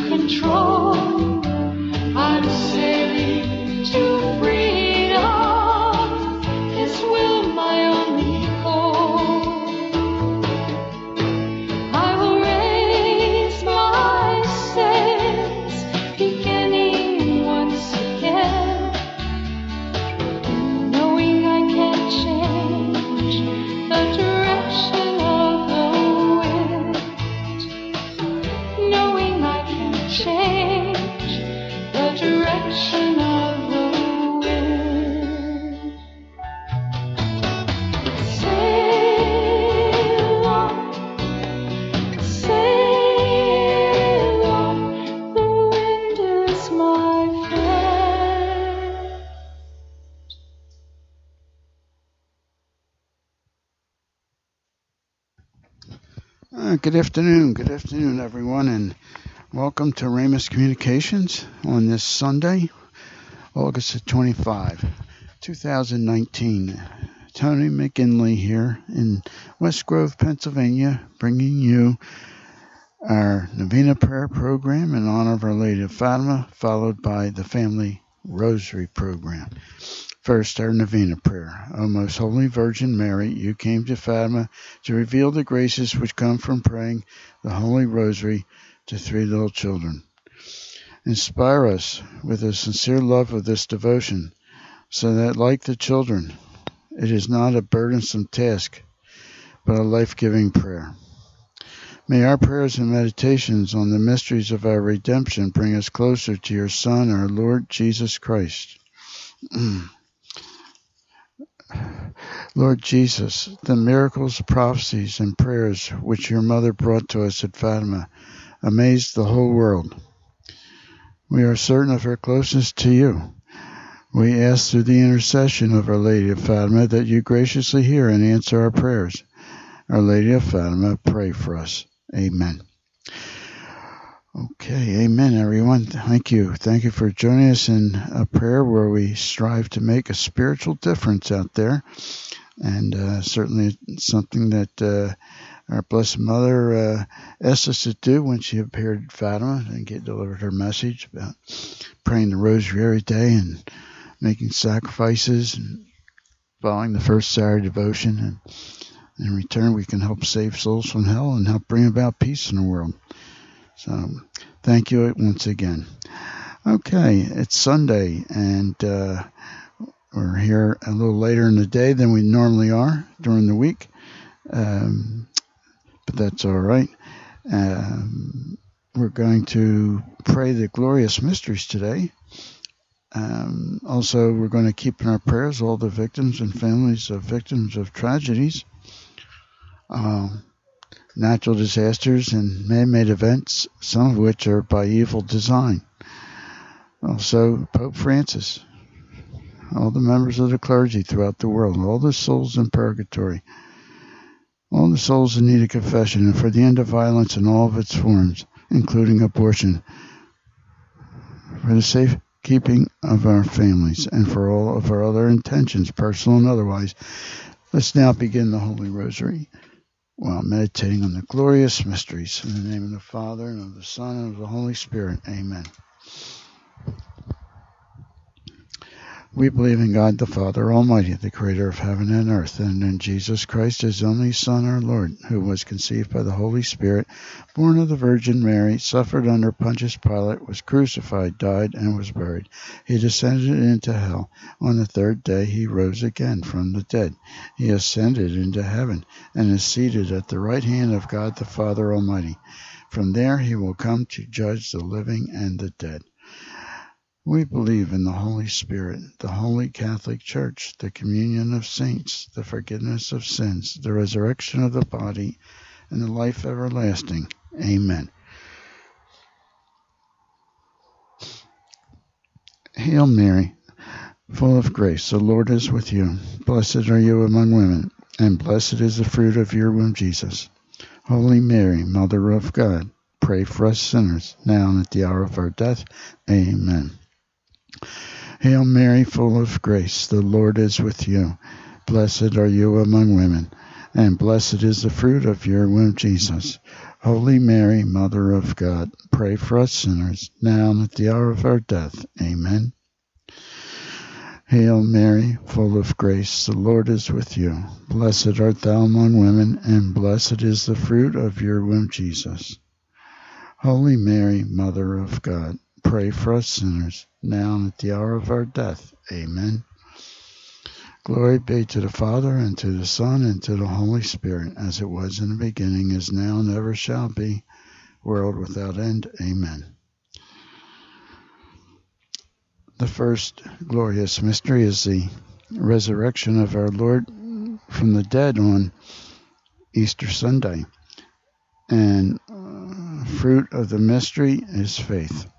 control. I'm sailing to freedom. His will my only goal. I will raise my sails, beginning once again, knowing I can change the direction of the wind, knowing I can change the direction of the wind. Sail on, the wind is my friend. Good afternoon, everyone, and welcome to Ramus Communications on this Sunday, August 25, 2019. Tony McGinley here in West Grove, Pennsylvania, bringing you our Novena Prayer Program in honor of Our Lady of Fatima, followed by the Family Rosary Program. First, our Novena Prayer. O Most Holy Virgin Mary, you came to Fatima to reveal the graces which come from praying the Holy Rosary to three little children. Inspire us with a sincere love of this devotion, so that, like the children, it is not a burdensome task, but a life-giving prayer. May our prayers and meditations on the mysteries of our redemption bring us closer to your Son, our Lord Jesus Christ. Lord Jesus, the miracles, prophecies, and prayers which your mother brought to us at Fatima amazed the whole world. We are certain of her closeness to you. We ask through the intercession of Our Lady of Fatima that you graciously hear and answer our prayers. Our Lady of Fatima, pray for us. Amen. Okay, amen, everyone. Thank you. Thank you for joining us in a prayer where we strive to make a spiritual difference out there. And certainly it's something that our Blessed Mother asked us to do when she appeared at Fatima and delivered her message about praying the Rosary every day and making sacrifices and following the first Saturday devotion. And in return, we can help save souls from hell and help bring about peace in the world. So thank you once again. Okay, it's Sunday, and we're here a little later in the day than we normally are during the week, but that's all right. We're going to pray the glorious mysteries today. Also, we're going to keep in our prayers all the victims and families of victims of tragedies, natural disasters, and man-made events, some of which are by evil design. Also, Pope Francis, all the members of the clergy throughout the world, all the souls in purgatory, all the souls in need of confession, and for the end of violence in all of its forms, including abortion, for the safekeeping of our families, and for all of our other intentions, personal and otherwise. Let's now begin the Holy Rosary while meditating on the glorious mysteries. In the name of the Father, and of the Son, and of the Holy Spirit. Amen. We believe in God the Father Almighty, the Creator of heaven and earth, and in Jesus Christ, His only Son, our Lord, who was conceived by the Holy Spirit, born of the Virgin Mary, suffered under Pontius Pilate, was crucified, died, and was buried. He descended into hell. On the third day He rose again from the dead. He ascended into heaven, and is seated at the right hand of God the Father Almighty. From there He will come to judge the living and the dead. We believe in the Holy Spirit, the Holy Catholic Church, the communion of saints, the forgiveness of sins, the resurrection of the body, and the life everlasting. Amen. Hail Mary, full of grace, the Lord is with you. Blessed are you among women, and blessed is the fruit of your womb, Jesus. Holy Mary, Mother of God, pray for us sinners, now and at the hour of our death. Amen. Hail Mary, full of grace, the Lord is with you. Blessed are you among women, and blessed is the fruit of your womb, Jesus. Holy Mary, Mother of God, pray for us sinners, now and at the hour of our death. Amen. Hail Mary, full of grace, the Lord is with you. Blessed art thou among women, and blessed is the fruit of your womb, Jesus. Holy Mary, Mother of God, pray for us sinners, now and at the hour of our death. Amen. Glory be to the Father, and to the Son, and to the Holy Spirit, as it was in the beginning, is now, and ever shall be, world without end. Amen. The first glorious mystery is the resurrection of our Lord from the dead on Easter Sunday. And fruit of the mystery is faith.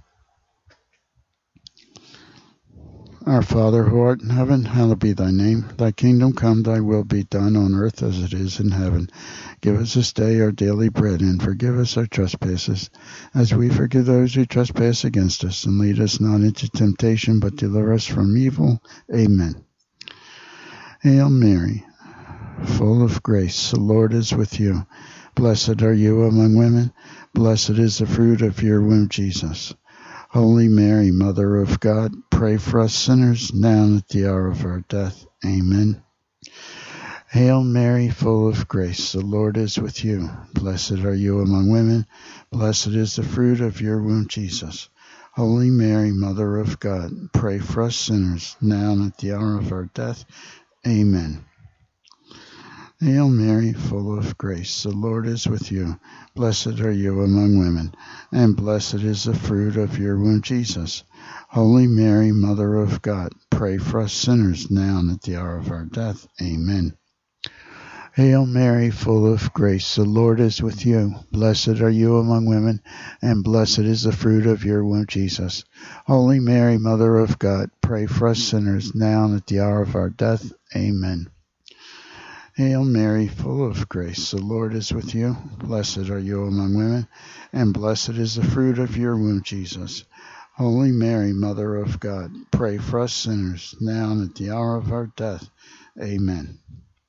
Our Father, who art in heaven, hallowed be thy name. Thy kingdom come, thy will be done on earth as it is in heaven. Give us this day our daily bread, and forgive us our trespasses, as we forgive those who trespass against us. And lead us not into temptation, but deliver us from evil. Amen. Hail Mary, full of grace, the Lord is with you. Blessed are you among women. Blessed is the fruit of your womb, Jesus. Holy Mary, Mother of God, pray for us sinners, now and at the hour of our death. Amen. Hail Mary, full of grace, the Lord is with you. Blessed are you among women. Blessed is the fruit of your womb, Jesus. Holy Mary, Mother of God, pray for us sinners, now and at the hour of our death. Amen. Hail Mary, full of grace, the Lord is with you. Blessed are you among women, and blessed is the fruit of your womb, Jesus. Holy Mary, Mother of God, pray for us sinners, now and at the hour of our death. Amen. Hail Mary, full of grace, the Lord is with you. Blessed are you among women, and blessed is the fruit of your womb, Jesus. Holy Mary, Mother of God, pray for us sinners, now and at the hour of our death. Amen. Hail Mary, full of grace, the Lord is with you. Blessed are you among women, and blessed is the fruit of your womb, Jesus. Holy Mary, Mother of God, pray for us sinners, now and at the hour of our death. Amen.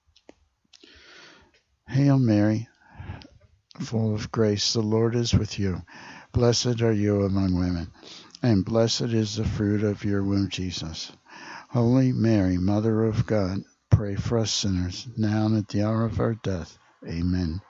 Hail Mary, full of grace, the Lord is with you. Blessed are you among women, and blessed is the fruit of your womb, Jesus. Holy Mary, Mother of God, pray for us sinners, now and at the hour of our death. Amen.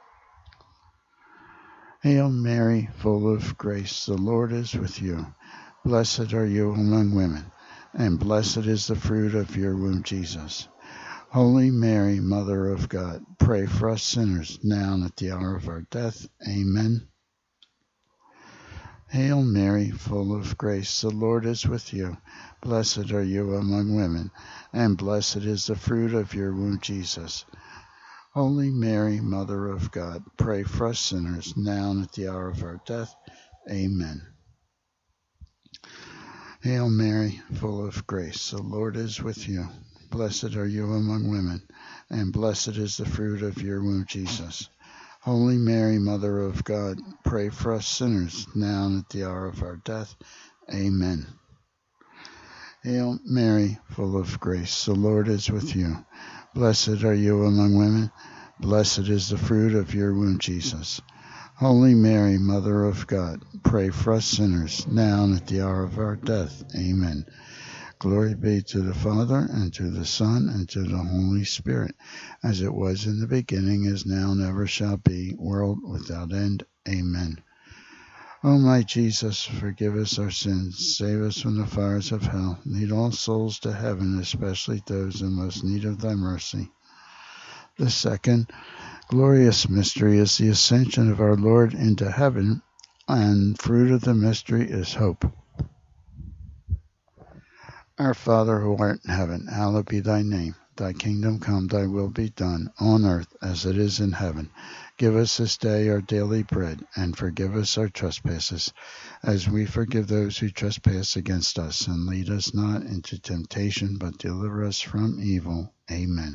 Hail Mary, full of grace, the Lord is with you. Blessed are you among women, and blessed is the fruit of your womb, Jesus. Holy Mary, Mother of God, pray for us sinners, now and at the hour of our death. Amen. Hail Mary, full of grace, the Lord is with you. Blessed are you among women, and blessed is the fruit of your womb, Jesus. Holy Mary, Mother of God, pray for us sinners, now and at the hour of our death. Amen. Hail Mary, full of grace, the Lord is with you. Blessed are you among women, and blessed is the fruit of your womb, Jesus. Holy Mary, Mother of God, pray for us sinners, now and at the hour of our death. Amen. Hail Mary, full of grace, the Lord is with you. Blessed are you among women, blessed is the fruit of your womb, Jesus. Holy Mary, Mother of God, pray for us sinners, now and at the hour of our death. Amen. Glory be to the Father, and to the Son, and to the Holy Spirit, as it was in the beginning, is now, and ever shall be, world without end. Amen. O my Jesus, forgive us our sins, save us from the fires of hell, lead all souls to heaven, especially those in most need of thy mercy. The second glorious mystery is the ascension of our Lord into heaven, and fruit of the mystery is hope. Our Father, who art in heaven, hallowed be thy name. Thy kingdom come, thy will be done, on earth as it is in heaven. Give us this day our daily bread, and forgive us our trespasses, as we forgive those who trespass against us. And lead us not into temptation, but deliver us from evil. Amen.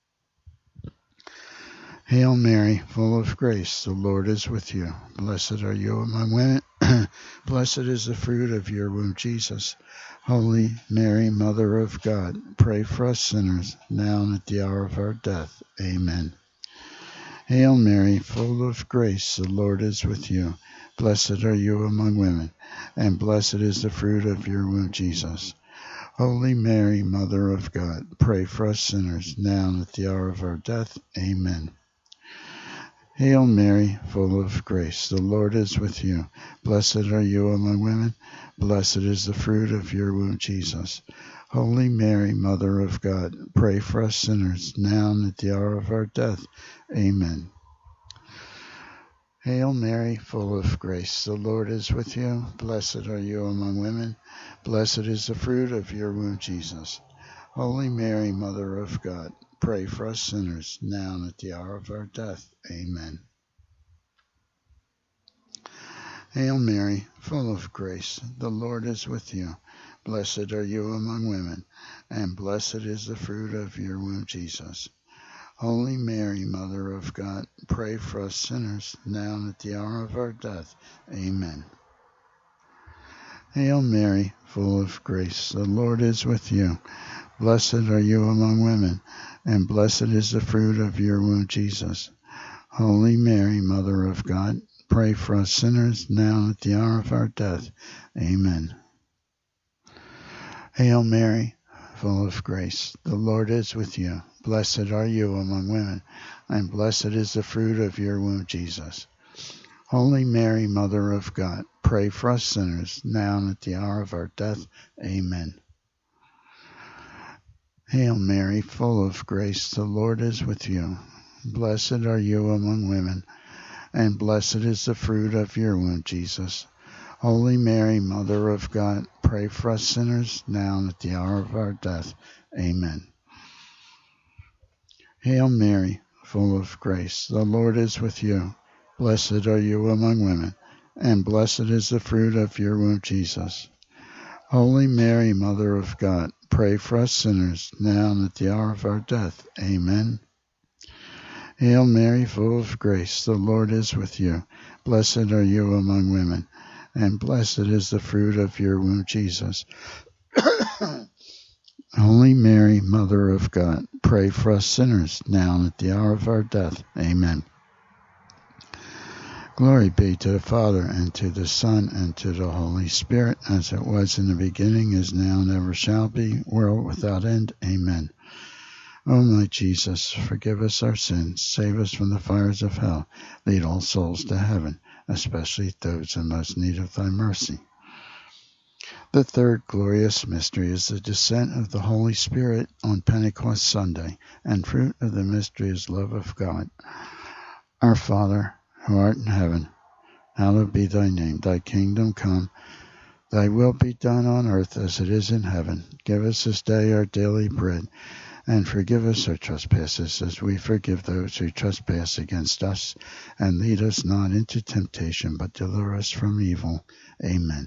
Hail Mary, full of grace, the Lord is with you. Blessed are you among women. Blessed is the fruit of your womb, Jesus. Holy Mary, Mother of God, pray for us sinners, now and at the hour of our death. Amen. Hail Mary, full of grace, the Lord is with you. Blessed are you among women, and blessed is the fruit of your womb, Jesus. Holy Mary, Mother of God, pray for us sinners, now and at the hour of our death. Amen. Hail Mary, full of grace, the Lord is with you. Blessed are you among women, blessed is the fruit of your womb, Jesus. Holy Mary, Mother of God, pray for us sinners, now and at the hour of our death. Amen. Hail Mary, full of grace, the Lord is with you. Blessed are you among women, blessed is the fruit of your womb, Jesus. Holy Mary, Mother of God, pray for us sinners, now and at the hour of our death. Amen. Hail Mary, full of grace, the Lord is with you. Blessed are you among women, and blessed is the fruit of your womb, Jesus. Holy Mary, Mother of God, pray for us sinners, now and at the hour of our death. Amen. Hail Mary, full of grace, the Lord is with you. Blessed are you among women, and blessed is the fruit of your womb, Jesus. Holy Mary, Mother of God, pray for us sinners, now and at the hour of our death. Amen. Hail Mary, full of grace, the Lord is with you. Blessed are you among women, and blessed is the fruit of your womb, Jesus. Holy Mary, Mother of God, pray for us sinners, now and at the hour of our death. Amen. Hail Mary, full of grace, the Lord is with you. Blessed are you among women, and blessed is the fruit of your womb, Jesus. Holy Mary, Mother of God, pray for us sinners, now and at the hour of our death. Amen. Hail Mary, full of grace, the Lord is with you. Blessed are you among women, and blessed is the fruit of your womb, Jesus. Holy Mary, Mother of God, pray for us sinners, now and at the hour of our death. Amen. Hail Mary, full of grace, the Lord is with you. Blessed are you among women, and blessed is the fruit of your womb, Jesus. Holy Mary, Mother of God, pray for us sinners, now and at the hour of our death. Amen. Glory be to the Father, and to the Son, and to the Holy Spirit, as it was in the beginning, is now, and ever shall be, world without end. Amen. O my Jesus, forgive us our sins, save us from the fires of hell, lead all souls to heaven, especially those in most need of thy mercy. The third glorious mystery is the descent of the Holy Spirit on Pentecost Sunday, and fruit of the mystery is love of God. Our Father, who art in heaven, hallowed be thy name. Thy kingdom come, thy will be done on earth as it is in heaven. Give us this day our daily bread, and forgive us our trespasses as we forgive those who trespass against us. And lead us not into temptation, but deliver us from evil. Amen.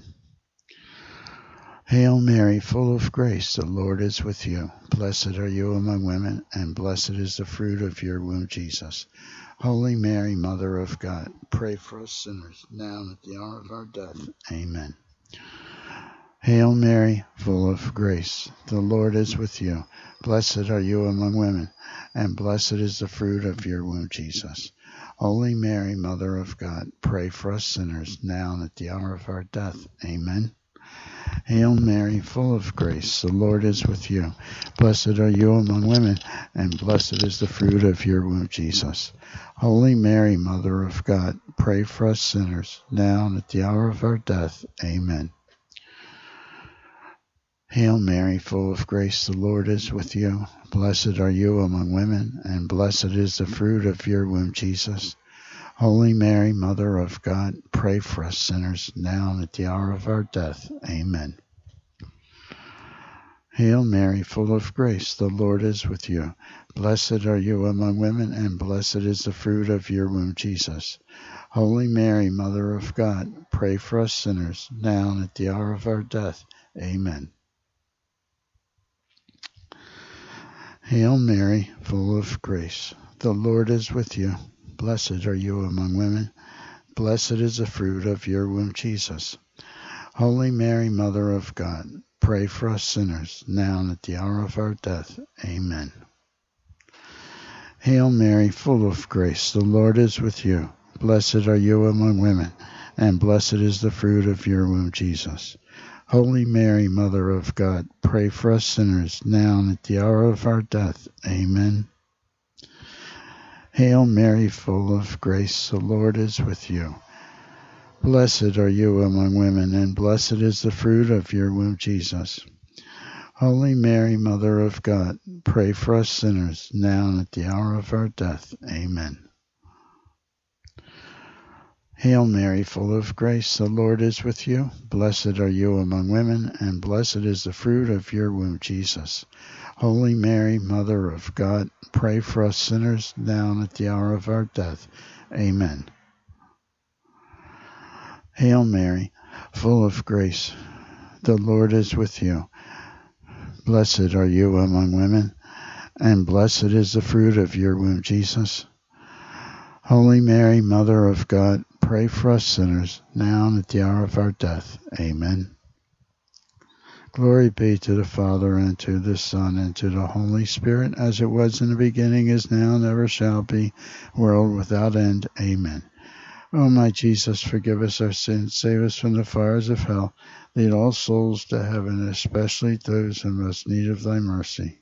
Hail Mary, full of grace, the Lord is with you. Blessed are you among women, and blessed is the fruit of your womb, Jesus. Holy Mary, Mother of God, pray for us sinners, now and at the hour of our death. Amen. Hail Mary, full of grace, the Lord is with you. Blessed are you among women, and blessed is the fruit of your womb, Jesus. Holy Mary, Mother of God, pray for us sinners, now and at the hour of our death. Amen. Hail Mary, full of grace, the Lord is with you. Blessed are you among women, and blessed is the fruit of your womb, Jesus. Holy Mary, Mother of God, pray for us sinners, now and at the hour of our death. Amen. Hail Mary, full of grace, the Lord is with you. Blessed are you among women, and blessed is the fruit of your womb, Jesus. Holy Mary, Mother of God, pray for us sinners, now and at the hour of our death. Amen. Hail Mary, full of grace, the Lord is with you. Blessed are you among women, and blessed is the fruit of your womb, Jesus. Holy Mary, Mother of God, pray for us sinners, now and at the hour of our death. Amen. Hail Mary, full of grace, the Lord is with you. Blessed are you among women. Blessed is the fruit of your womb, Jesus. Holy Mary, Mother of God, pray for us sinners, now and at the hour of our death. Amen. Hail Mary, full of grace, the Lord is with you. Blessed are you among women, and blessed is the fruit of your womb, Jesus. Holy Mary, Mother of God, pray for us sinners, now and at the hour of our death. Amen. Hail Mary, full of grace, the Lord is with you. Blessed are you among women, and blessed is the fruit of your womb, Jesus. Holy Mary, Mother of God, pray for us sinners, now and at the hour of our death. Amen. Hail Mary, full of grace, the Lord is with you. Blessed are you among women, and blessed is the fruit of your womb, Jesus. Holy Mary, Mother of God, pray for us sinners, now and at the hour of our death. Amen. Hail Mary, full of grace, the Lord is with you. Blessed are you among women, and blessed is the fruit of your womb, Jesus. Holy Mary, Mother of God, pray for us sinners, now and at the hour of our death. Amen. Glory be to the Father, and to the Son, and to the Holy Spirit, as it was in the beginning, is now, and ever shall be, world without end. Amen. O my Jesus, forgive us our sins, save us from the fires of hell, lead all souls to heaven, especially those in most need of thy mercy.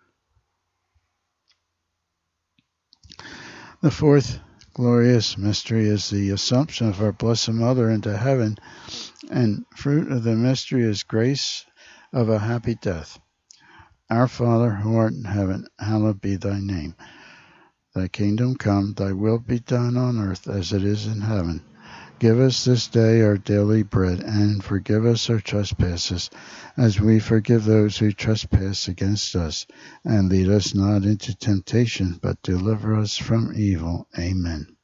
The fourth glorious mystery is the Assumption of our Blessed Mother into heaven, and fruit of the mystery is grace of a happy death. Our Father, who art in heaven, hallowed be thy name. Thy kingdom come, thy will be done on earth as it is in heaven. Give us this day our daily bread, and forgive us our trespasses, as we forgive those who trespass against us. And lead us not into temptation, but deliver us from evil. Amen.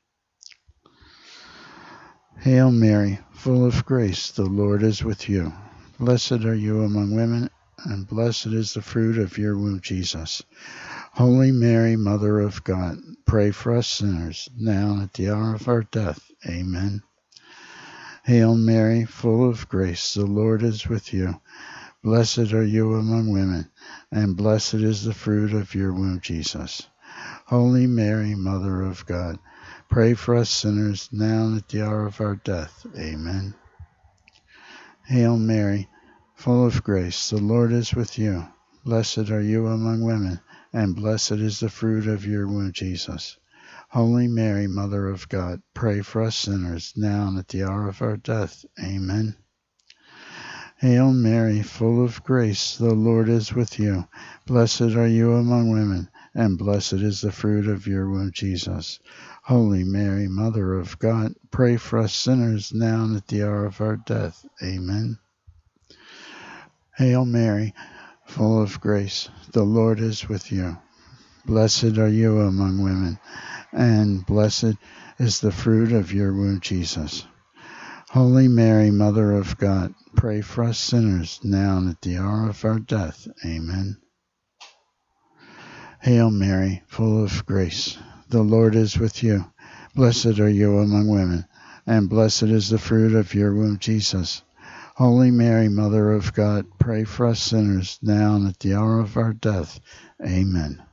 Hail Mary, full of grace, the Lord is with you. Blessed are you among women, and blessed is the fruit of your womb, Jesus. Holy Mary, Mother of God, pray for us sinners, now and at the hour of our death. Amen. Hail Mary, full of grace, the Lord is with you. Blessed are you among women, and blessed is the fruit of your womb, Jesus. Holy Mary, Mother of God, pray for us sinners, now and at the hour of our death. Amen. Hail Mary, full of grace, the Lord is with you. Blessed are you among women, and blessed is the fruit of your womb, Jesus. Holy Mary, Mother of God, pray for us sinners, now and at the hour of our death. Amen. Hail Mary, full of grace, the Lord is with you. Blessed are you among women, and blessed is the fruit of your womb, Jesus. Holy Mary, Mother of God, pray for us sinners, now and at the hour of our death. Amen. Hail Mary, full of grace, the Lord is with you. Blessed are you among women, and blessed is the fruit of your womb, Jesus. Holy Mary, Mother of God, pray for us sinners, now and at the hour of our death. Amen. Hail Mary, full of grace, the Lord is with you. Blessed are you among women, and blessed is the fruit of your womb, Jesus. Holy Mary, Mother of God, pray for us sinners, now and at the hour of our death. Amen.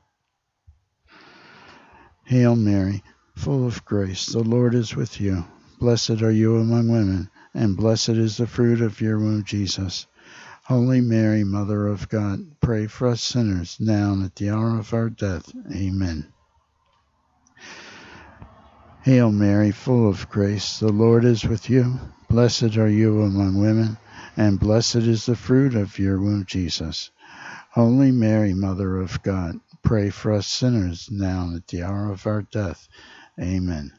Hail Mary, full of grace, the Lord is with you. Blessed are you among women, and blessed is the fruit of your womb, Jesus. Holy Mary, Mother of God, pray for us sinners, now and at the hour of our death. Amen. Hail Mary, full of grace, the Lord is with you. Blessed are you among women, and blessed is the fruit of your womb, Jesus. Holy Mary, Mother of God, pray for us sinners, now and at the hour of our death. Amen.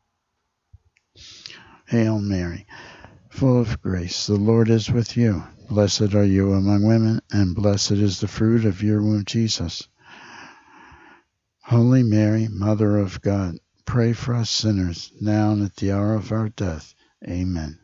Hail Mary, full of grace, the Lord is with you. Blessed are you among women, and blessed is the fruit of your womb, Jesus. Holy Mary, Mother of God, pray for us sinners, now and at the hour of our death. Amen.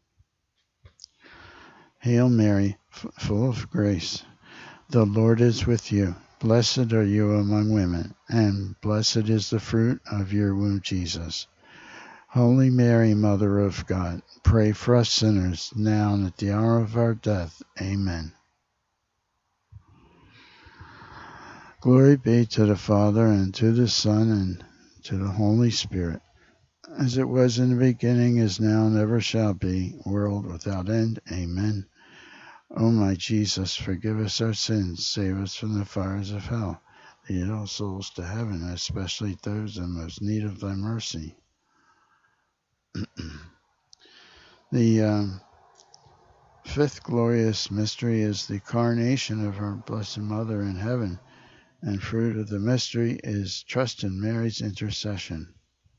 Hail Mary, full of grace, the Lord is with you. Blessed are you among women, and blessed is the fruit of your womb, Jesus. Holy Mary, Mother of God, pray for us sinners, now and at the hour of our death. Amen. Glory be to the Father, and to the Son, and to the Holy Spirit, as it was in the beginning, is now, and ever shall be, world without end. Amen. O my Jesus, forgive us our sins, save us from the fires of hell. Lead all souls to heaven, especially those in most need of thy mercy. The fifth glorious mystery is the coronation of our Blessed Mother in heaven, and fruit of the mystery is trust in Mary's intercession.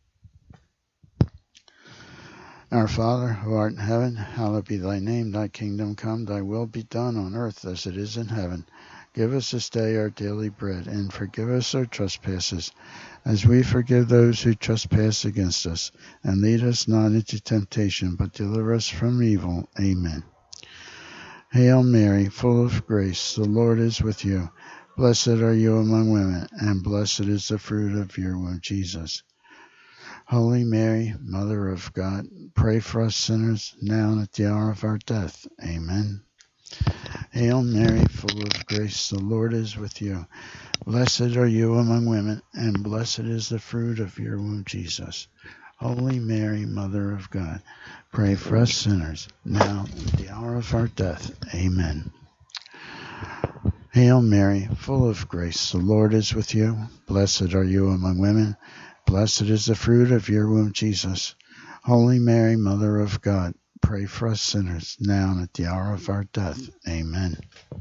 Our Father, who art in heaven, hallowed be thy name. Thy kingdom come, thy will be done on earth as it is in heaven. Give us this day our daily bread, and forgive us our trespasses, as we forgive those who trespass against us. And lead us not into temptation, but deliver us from evil. Amen. Hail Mary, full of grace, the Lord is with you. Blessed are you among women, and blessed is the fruit of your womb, Jesus. Holy Mary, Mother of God, pray for us sinners, now and at the hour of our death. Amen. Hail Mary, full of grace, the Lord is with you. Blessed are you among women, and blessed is the fruit of your womb, Jesus. Holy Mary, Mother of God, pray for us sinners, now and at the hour of our death. Amen. Hail Mary, full of grace, the Lord is with you. Blessed are you among women. Blessed is the fruit of your womb, Jesus. Holy Mary, Mother of God, pray for us sinners, now and at the hour of our death. Amen.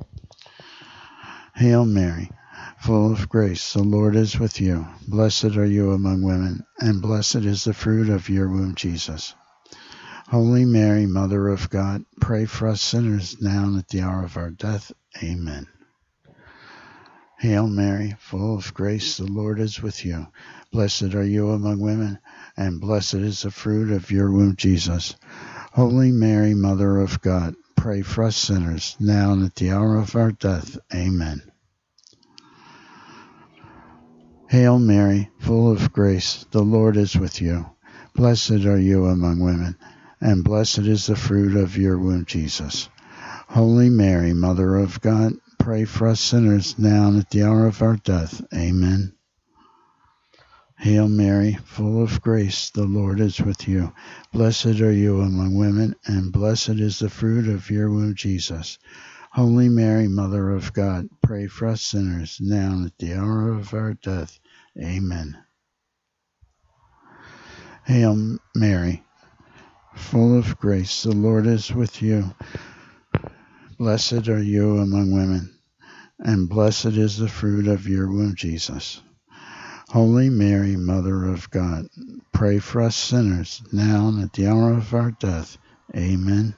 Hail Mary, full of grace, the Lord is with you. Blessed are you among women, and blessed is the fruit of your womb, Jesus. Holy Mary, Mother of God, pray for us sinners, now and at the hour of our death. Amen. Hail Mary, full of grace, the Lord is with you. Blessed are you among women, and blessed is the fruit of your womb, Jesus. Holy Mary, Mother of God, pray for us sinners, now and at the hour of our death. Amen. Hail Mary, full of grace, the Lord is with you. Blessed are you among women, and blessed is the fruit of your womb, Jesus. Holy Mary, Mother of God, pray for us sinners, now and at the hour of our death. Amen. Hail Mary, full of grace, the Lord is with you. Blessed are you among women, and blessed is the fruit of your womb, Jesus. Holy Mary, Mother of God, pray for us sinners, now and at the hour of our death. Amen. Hail Mary, full of grace, the Lord is with you. Blessed are you among women, and blessed is the fruit of your womb, Jesus. Holy Mary, Mother of God, pray for us sinners, now and at the hour of our death. Amen.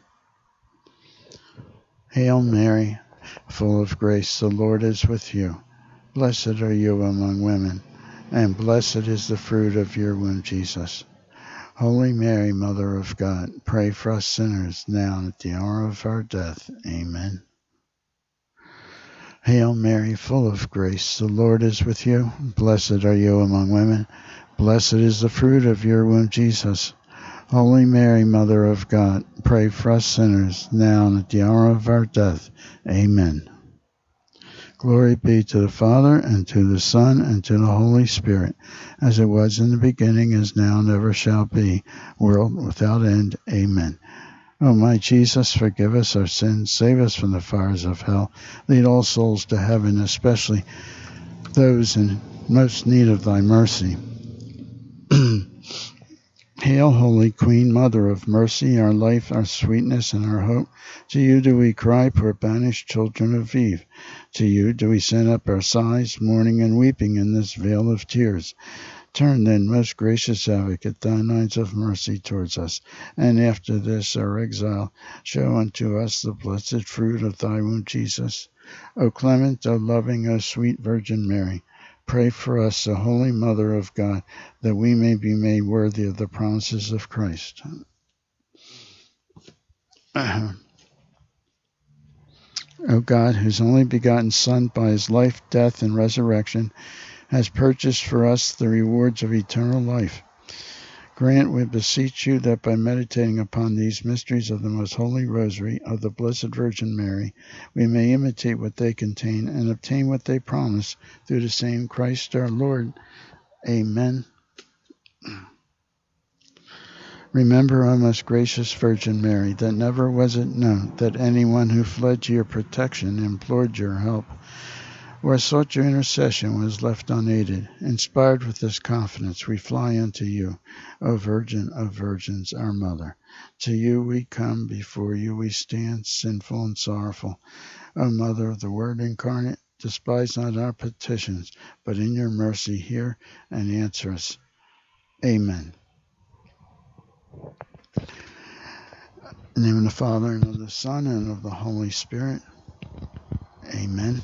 Hail Mary, full of grace, the Lord is with you. Blessed are you among women, and blessed is the fruit of your womb, Jesus. Holy Mary, Mother of God, pray for us sinners, now and at the hour of our death. Amen. Hail Mary, full of grace, the Lord is with you. Blessed are you among women. Blessed is the fruit of your womb, Jesus. Holy Mary, Mother of God, pray for us sinners, now and at the hour of our death. Amen. Glory be to the Father, and to the Son, and to the Holy Spirit, as it was in the beginning, is now, and ever shall be, world without end. Amen. O my Jesus, forgive us our sins, save us from the fires of hell, lead all souls to heaven, especially those in most need of thy mercy. Hail, Holy Queen, Mother of mercy, our life, our sweetness, and our hope. To you do we cry, poor banished children of Eve. To you do we send up our sighs, mourning and weeping in this vale of tears. Turn then, most gracious Advocate, thine eyes of mercy towards us, and after this our exile, show unto us the blessed fruit of thy womb, Jesus. O clement, O loving, O sweet Virgin Mary, pray for us, O Holy Mother of God, that we may be made worthy of the promises of Christ. O God, whose only begotten Son, by his life, death, and resurrection, has purchased for us the rewards of eternal life, Grant, we beseech you, that by meditating upon these mysteries of the most holy rosary of the Blessed Virgin Mary, we may imitate what they contain and obtain what they promise, through the same Christ our Lord. Amen. Remember, O most gracious Virgin Mary, that never was it known that anyone who fled to your protection, implored your help, or sought your intercession was left unaided. Inspired with this confidence, we fly unto you, O Virgin of Virgins, our Mother. To you we come, before you we stand, sinful and sorrowful. O Mother of the Word incarnate, despise not our petitions, but in your mercy hear and answer us. Amen. In the name of the Father, and of the Son, and of the Holy Spirit. Amen.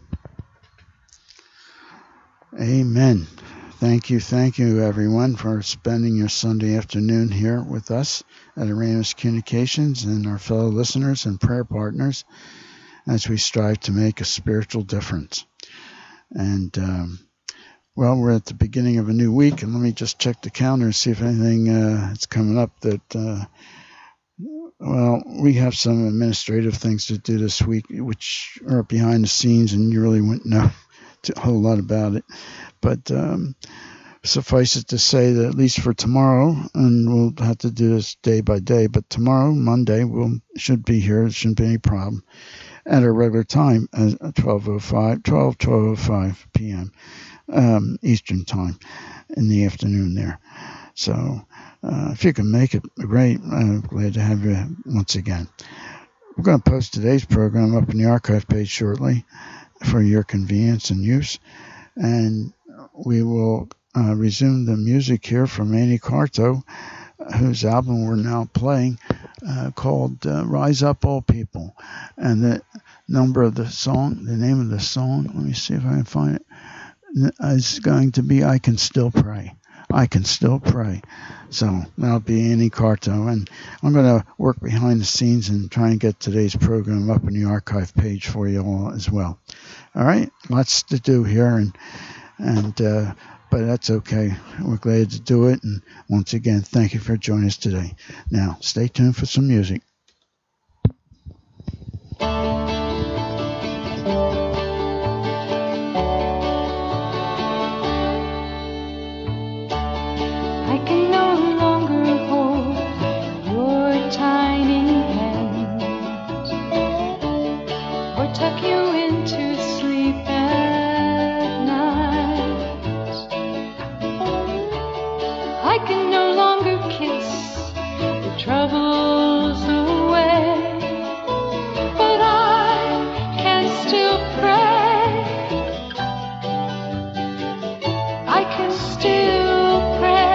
Amen. Thank you, everyone, for spending your Sunday afternoon here with us at Aramus Communications, and our fellow listeners and prayer partners, as we strive to make a spiritual difference. And, we're at the beginning of a new week, and let me just check the calendar and see if anything is coming up that... we have some administrative things to do this week, which are behind the scenes, and you really wouldn't know a whole lot about it. But suffice it to say that at least for tomorrow, and we'll have to do this day by day, but tomorrow, Monday, should be here. It shouldn't be any problem at our regular time at 12:05 p.m. Eastern time in the afternoon there. So if you can make it, great. I'm glad to have you once again. We're going to post today's program up in the archive page shortly for your convenience and use. And we will resume the music here from Annie Carto, whose album we're now playing, called Rise Up, All People. And the name of the song, let me see if I can find it, is going to be I Can Still Pray. I Can Still Pray. So that'll be Annie Carto. And I'm going to work behind the scenes and try and get today's program up in the archive page for you all as well. All right, lots to do here, but that's okay. We're glad to do it. And once again, thank you for joining us today. Now, stay tuned for some music. I can no longer hold your tiny hand or tuck you into sleep at night. I can no longer kiss the troubles away, but I can still pray. I can still pray.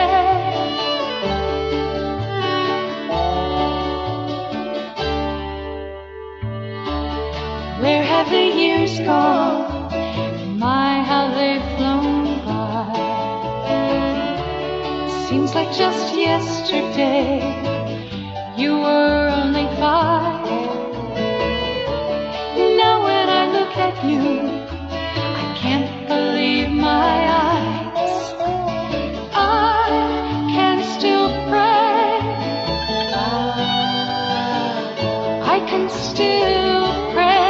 Where have the years gone? My, how they've flown by. Seems like just yesterday you were only 5. Now when I look at you, I can't believe my eyes. I can still pray. I can still pray.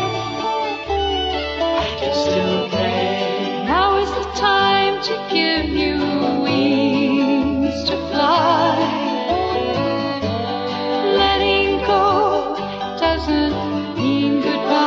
Now is the time to give you wings to fly. Letting go doesn't mean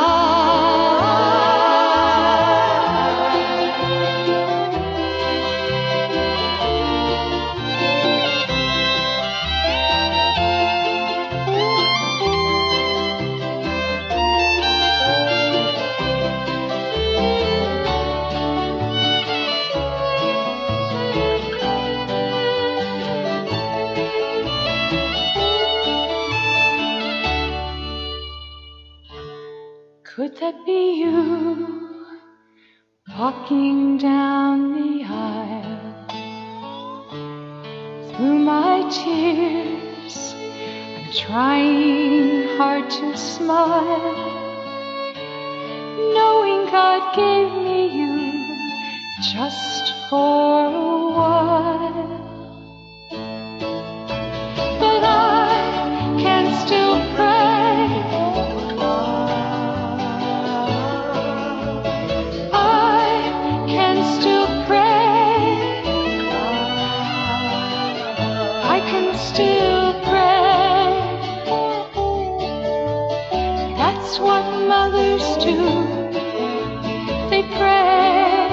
Could that be you walking down the aisle? Through my tears, I'm trying hard to smile, knowing God gave me you just for a while. still pray. That's what mothers do. They pray.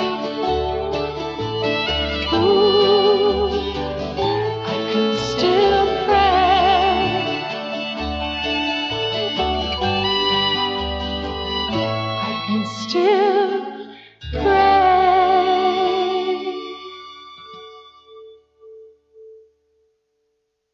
Ooh, I can still pray. I can still